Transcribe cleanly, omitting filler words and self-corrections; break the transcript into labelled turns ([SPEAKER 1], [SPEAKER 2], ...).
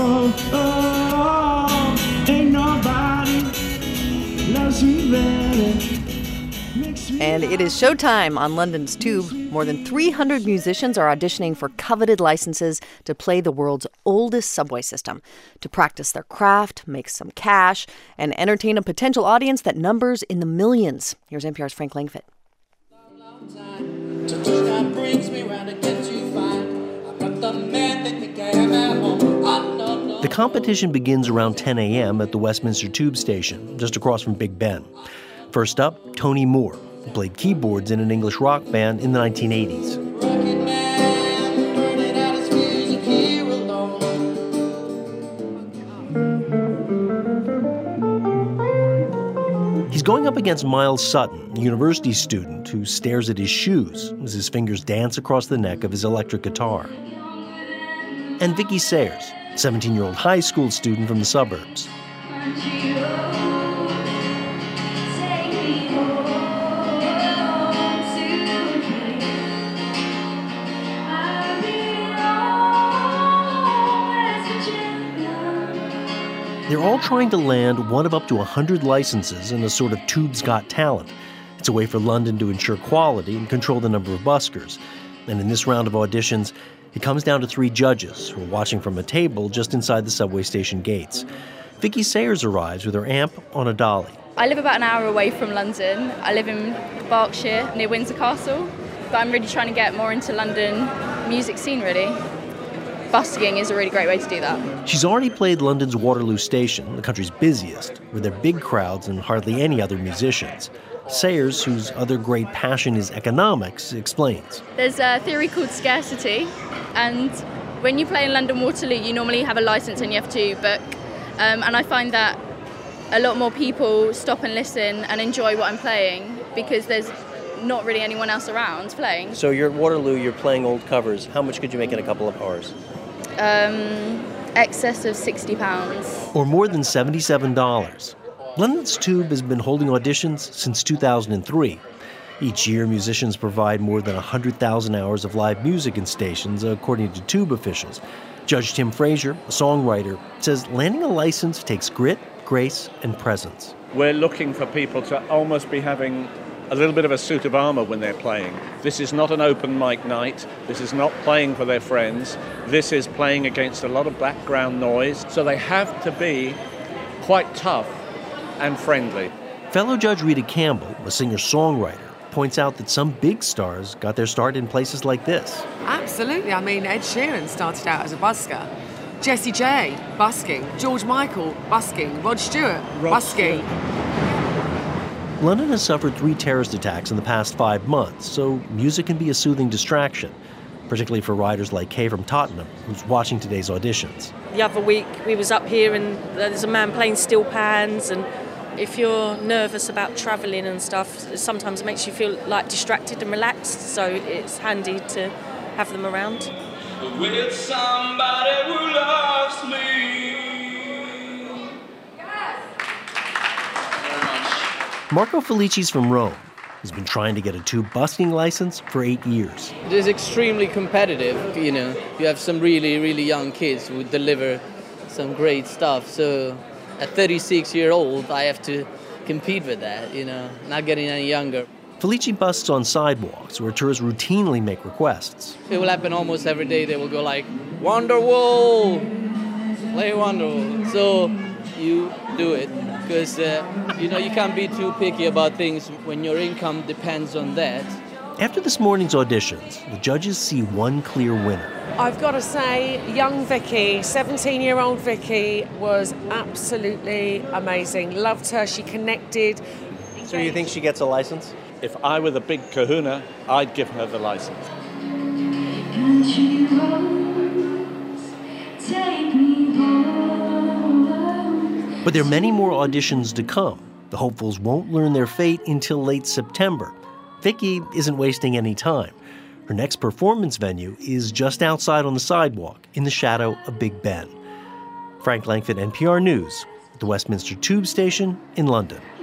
[SPEAKER 1] Ain't nobody loves me better.
[SPEAKER 2] And it is showtime on London's Tube. More than 300 musicians are auditioning for coveted licenses to play the world's oldest subway system, to practice their craft, make some cash, and entertain a potential audience that numbers in the millions. Here's NPR's Frank Langfitt.
[SPEAKER 3] The competition begins around 10 a.m. at the Westminster Tube Station, just across from Big Ben. First up, Tony Moore, who played keyboards in an English rock band in the 1980s. He's going up against Miles Sutton, a university student who stares at his shoes as his fingers dance across the neck of his electric guitar. And Vicky Sayers, a 17-year-old high school student from the suburbs. They're all trying to land one of up to 100 licenses in a sort of Tube's Got Talent. It's a way for London to ensure quality and control the number of buskers. And in this round of auditions, it comes down to 3 judges who are watching from a table just inside the subway station gates. Vicky Sayers arrives with her amp on a dolly.
[SPEAKER 4] I live about an hour away from London. I live in Berkshire, near Windsor Castle. But I'm really trying to get more into London music scene, really. Busking is a really great way to do that.
[SPEAKER 3] She's already played London's Waterloo Station, the country's busiest, where there are big crowds and hardly any other musicians. Sayers, whose other great passion is economics, explains.
[SPEAKER 4] There's a theory called scarcity, and when you play in London Waterloo, you normally have a license and you have to book. And I find that a lot more people stop and listen and enjoy what I'm playing because there's not really anyone else around playing.
[SPEAKER 3] So you're at Waterloo, you're playing old covers. How much could you make in a couple of hours?
[SPEAKER 4] Excess of £60.
[SPEAKER 3] Or more than $77. London's Tube has been holding auditions since 2003. Each year, musicians provide more than 100,000 hours of live music in stations, according to Tube officials. Judge Tim Frazier, a songwriter, says landing a license takes grit, grace, and presence.
[SPEAKER 5] We're looking for people to almost be having a little bit of a suit of armor when they're playing. This is not an open mic night. This is not playing for their friends. This is playing against a lot of background noise. So they have to be quite tough and friendly.
[SPEAKER 3] Fellow Judge Rita Campbell, a singer-songwriter, points out that some big stars got their start in places like this.
[SPEAKER 6] Absolutely. I mean, Ed Sheeran started out as a busker. Jessie J, busking. George Michael, busking. Rod Stewart, busking.
[SPEAKER 3] London has suffered 3 terrorist attacks in the past 5 months, so music can be a soothing distraction, particularly for riders like Kay from Tottenham, who's watching today's auditions.
[SPEAKER 7] The other week, we was up here and there's a man playing steel pans, and if you're nervous about travelling and stuff, sometimes it makes you feel like distracted and relaxed, so it's handy to have them around.
[SPEAKER 1] With somebody who loves me.
[SPEAKER 3] Marco Felici's from Rome. He's been trying to get a tube busking license for 8 years.
[SPEAKER 8] It is extremely competitive, you know. You have some really, really young kids who deliver some great stuff. So at 36-year-old, I have to compete with that, you know, not getting any younger.
[SPEAKER 3] Felici busts on sidewalks where tourists routinely make requests.
[SPEAKER 8] It will happen almost every day. They will go like, Wonderwall, play Wonderwall. So you do it. Because, you know, you can't be too picky about things when your income depends on that.
[SPEAKER 3] After this morning's auditions, the judges see one clear winner.
[SPEAKER 6] I've got to say, young Vicky, 17-year-old Vicky, was absolutely amazing. Loved her, she connected.
[SPEAKER 3] So you think she gets a license?
[SPEAKER 5] If I were the big kahuna, I'd give her the license.
[SPEAKER 1] And she rose, take me home.
[SPEAKER 3] But there are many more auditions to come. The hopefuls won't learn their fate until late September. Vicky isn't wasting any time. Her next performance venue is just outside on the sidewalk in the shadow of Big Ben. Frank Langfitt, NPR News, at the Westminster Tube Station in London.